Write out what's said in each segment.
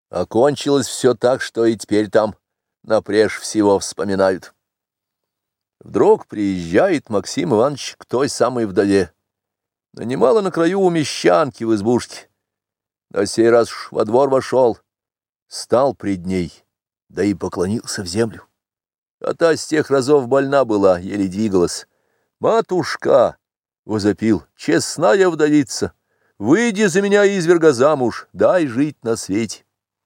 Окончилось все так, что и теперь там напреж всего вспоминают. Вдруг приезжает Максим Иванович к той самой вдове. Нанимала на краю у мещанки в избушке. На сей раз уж во двор вошел, стал пред ней, да и поклонился в землю. А та с тех разов больна была, еле двигалась. «Матушка!» — возопил, — «честная вдовица, выйди за меня, изверга, замуж, дай жить на свете».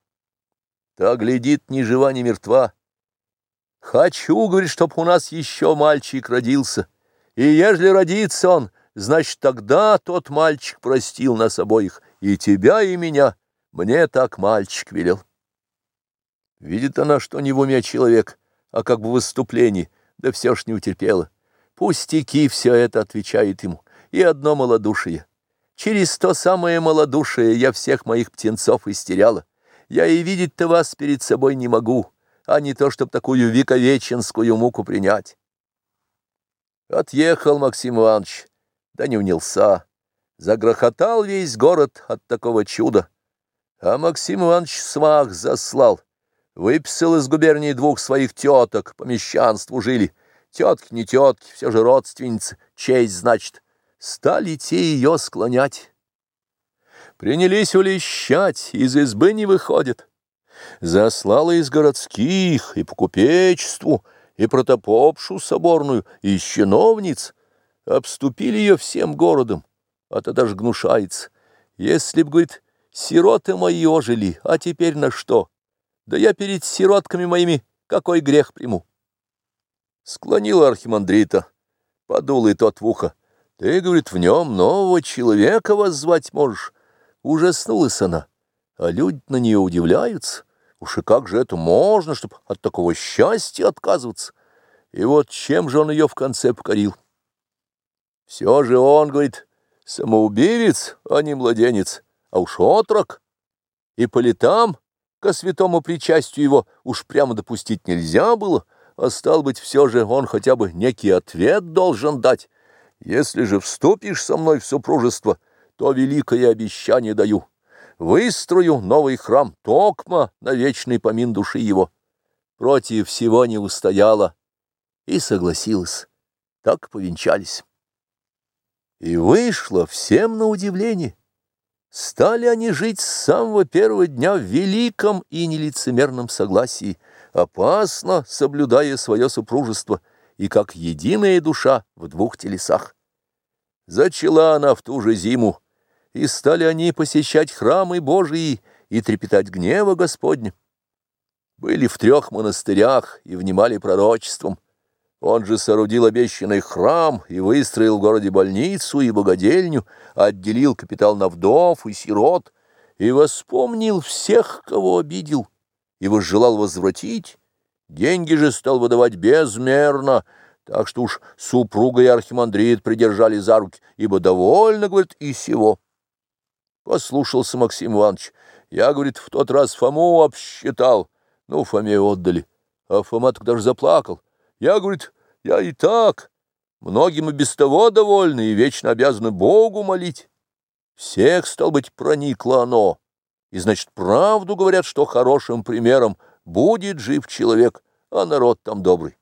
Та глядит, ни жива, ни мертва. «Хочу, — говорит, — чтоб у нас еще мальчик родился, и ежели родится он, значит, тогда тот мальчик простил нас обоих, и тебя, и меня, мне так мальчик велел». Видит она, что не в уме человек, а как бы в выступлении, да все ж не утерпела. «Пустяки все это, — отвечает ему, — и одно малодушие. Через то самое малодушие я всех моих птенцов истеряла. Я и видеть-то вас перед собой не могу, а не то, чтоб такую вековеченскую муку принять». Отъехал Максим Иванович, да не унялся. Загрохотал весь город от такого чуда. А Максим Иванович свах заслал. Выписал из губернии 2 своих теток, по мещанству жили. Тетки не тетки, все же родственницы, честь, значит. Стали те ее склонять. Принялись улещать, из избы не выходят. Заслала из городских и по купечеству, и протопопшу соборную, и чиновниц. Обступили ее всем городом, а то даже гнушается. Если б, говорит, сироты мои ожили, а теперь на что? Да я перед сиротками моими какой грех приму? Склонила архимандрита, подул и тот в ухо. Ты, говорит, в нем нового человека воззвать можешь. Ужаснулась она, а люди на нее удивляются. Уж и как же это можно, чтобы от такого счастья отказываться? И вот чем же он ее в конце покорил? Все же он, говорит, самоубивец, а не младенец, а уж отрок. И по летам ко святому причастию его уж прямо допустить нельзя было, а стал быть, все же он хотя бы некий ответ должен дать. Если же вступишь со мной в супружество, то великое обещание даю. Выстрою новый храм токма на вечный помин души его. Против всего не устояла и согласилась. Так повенчались. И вышло всем на удивление. Стали они жить с самого первого дня в великом и нелицемерном согласии, опасно соблюдая свое супружество, и как единая душа в 2 телесах. Зачала она в ту же зиму, и стали они посещать храмы Божии и трепетать гнева Господня. Были в 3 монастырях и внимали пророчеством. Он же соорудил обещанный храм и выстроил в городе больницу и богадельню, отделил капитал на вдов и сирот, и воспомнил всех, кого обидел, и возжелал возвратить. Деньги же стал выдавать безмерно, так что уж супруга и архимандрит придержали за руки, ибо довольно, говорит, и сего. Послушался Максим Иванович. Я, говорит, в тот раз Фому обсчитал. Ну, Фоме отдали. А Фома так даже заплакал. Я, говорит, я и так. Многим и без того довольны и вечно обязаны Богу молить. Всех, стал быть, проникло оно. И, значит, правду говорят, что хорошим примером будет жив человек, а народ там добрый.